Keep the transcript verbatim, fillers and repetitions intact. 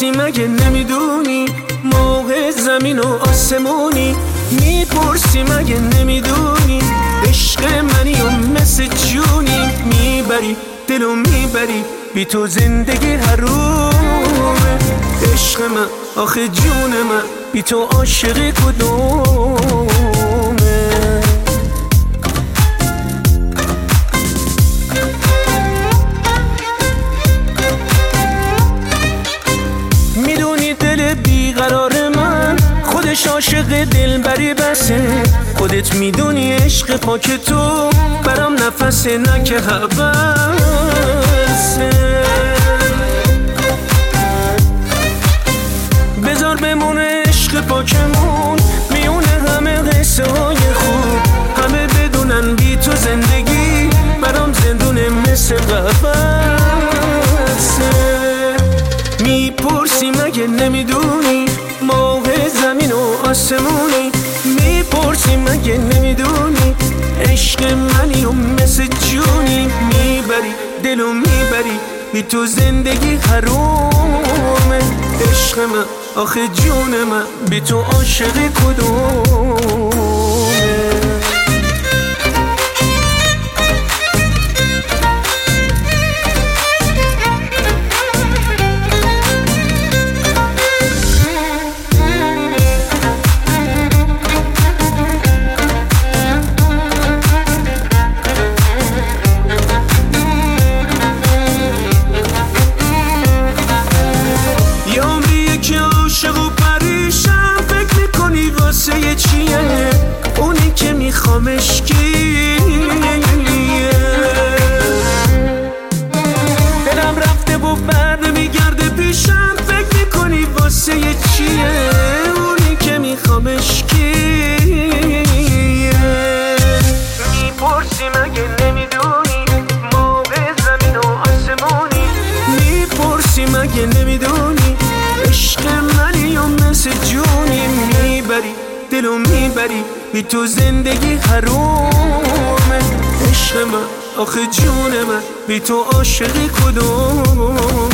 میپرسی مگه نمیدونی موقع زمین و آسمونی؟ میپرسی مگه نمیدونی عشق منی و مثل جونی؟ میبری دلو میبری بی تو زندگی حرومه. عشق من آخه جون من بی تو عاشق کدومه؟ میدونی دل بیقرار من خودش عاشق دلبری بسه. خودت میدونی عشق پاک تو برام نفسه نه که حبسه. بذار بمونه عشق پاکمون میونه همه قصه های خوب. همه بدونن بی تو زندگی برام زندونه مثل قفسه. میپرسی مگه نمیدونی موقع زمین و آسمونی؟ میپرسی مگه نمیدونی عشق منی و مثل جونی؟ میبری دلو میبری بی تو زندگی حرومه. عشق من آخه جون من بی تو عاشق کدومه؟ اونی که میخوامش کیه؟ دلم رفته و برده میگرده پیشم فکر میکنی واسه چیه؟ اونی که میخوامش کیه؟ میپرسی مگه نمیدونی موقع زمین و آسمونی؟ میپرسی مگه نمیدونی عشق منی و مثل جونی؟ میبری دلو میبری بی تو زندگی حرومه. عشق من آخه جون من بی تو عاشق کدوم؟